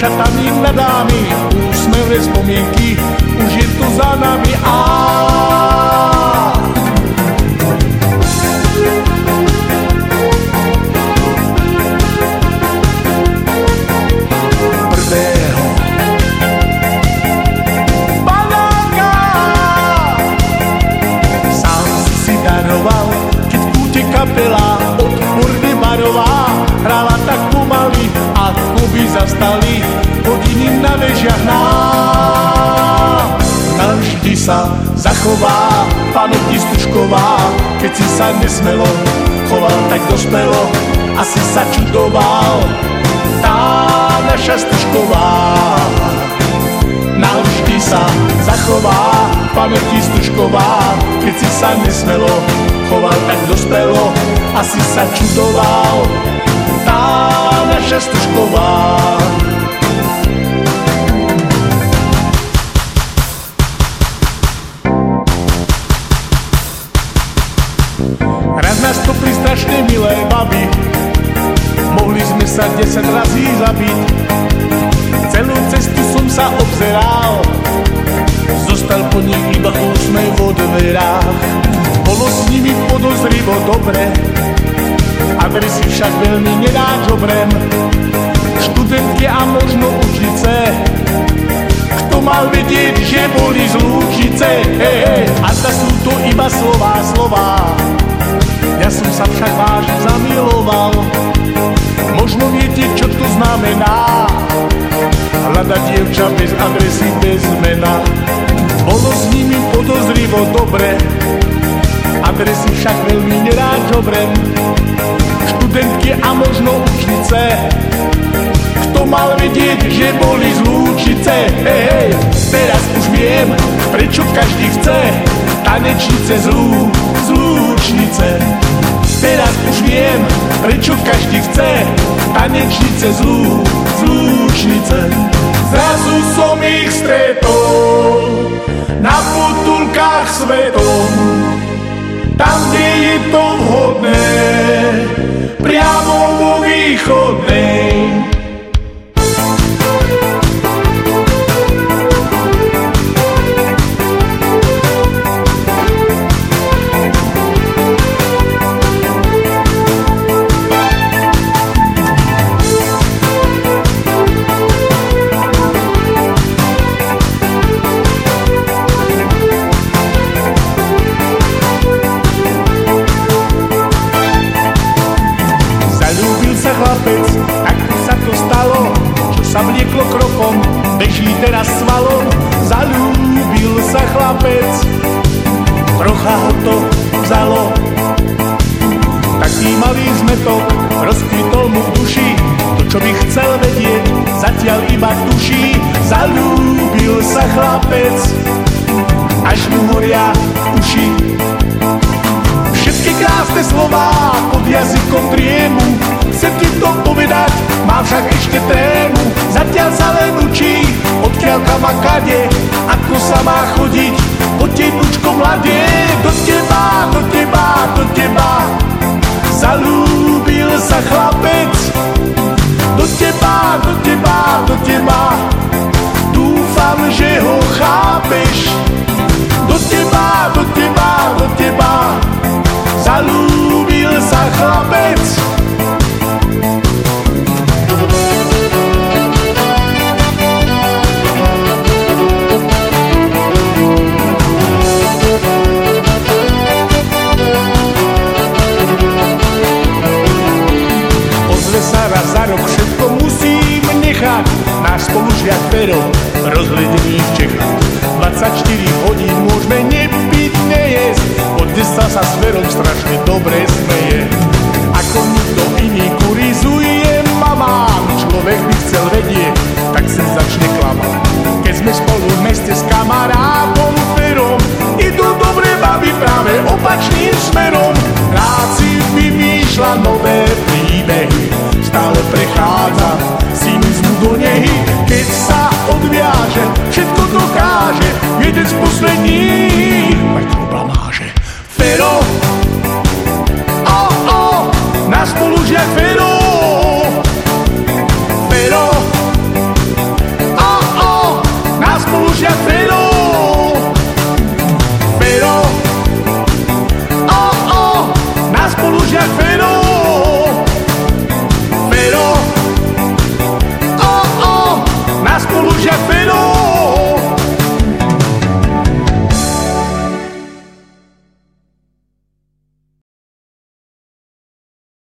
dievčatami nad dámy, úsmevné spomienky, už je to za nami. Prvého panáka sám si daroval, keď v kúte kapela odporne barová hrála tak pomaly, ako by zastali hodiny na vežiach nám. Navždy sa zachová pamäti Stužková, keď si sa nesmelo choval tak dospelo, asi sa čudoval tá naša Stužková. Navždy sa zachová pamäti Stužková, keď si sa nesmelo choval tak dospelo, asi sa čudoval tá naša Stužková. Raz nás topli strašne milé baby, mohli sme sa 10 razy zabiť. Celú cestu som sa obzeral, zostal po nich iba úsmev vo dverách. Bolo s nimi podozrivo dobre, adresy však veľmi nedáč obrem. Študentky a možno učnice, kto mal vedieť, že boli z Lúčice. A zda sú to iba slová, ja som sa však vážne zamiloval. Možno viete, čo to znamená hľadať dievča bez adresy, bez mena. Bolo s nimi podozrivo dobre, adresy však veľmi nerád žobrem. Študentky a možno učnice, kto mal vedieť, že boli z Lúčice. Teraz už viem, prečo každý chce tanečnice z Lúčnice. Teraz už viem, prečo každý chce tanečnice z Lúčnice. Zrazu som ich stretol na potulkách svetom, tam, kde je to vhodné, priamo vo Východnej. Chlapec, ako sa to stalo, čo sa vlieklo krokom, beží teraz svalom. Zaľúbil sa chlapec, trocha ho to vzalo. Taký malý zmetok rozkvitol mu v duši, to čo by chcel vedieť, zatiaľ iba tuší. Zaľúbil sa chlapec, až mu horia uši. Všetky krásne slová pod jazykom driemu, chcem ti to povedať, mám však ešte trému. Zatiaľ sa len učí, odkiaľ kam a kade, ako sa má chodiť po tenučko mladie. Do teba, do teba, do teba zalúbil sa chlapec. Do teba, do teba, do teba dúfam, že ho chápeš. Do teba, do teba, do teba zalúbil sa chlapec. Sa raz za rok všetko musím nechať, náš spolužiak Fero rozhledený v Čechách. 24 hodín môžeme nepiť, nejesť, od 10 sa s Ferom strašne dobre smeje. Ako nikto iný kurizuje mamám, človek by chcel vedieť, tak sa začne klamať. Keď sme spolu v meste s kamarátom Ferom, idú dobre baby práve opačným smerom. Rád si vymýšľa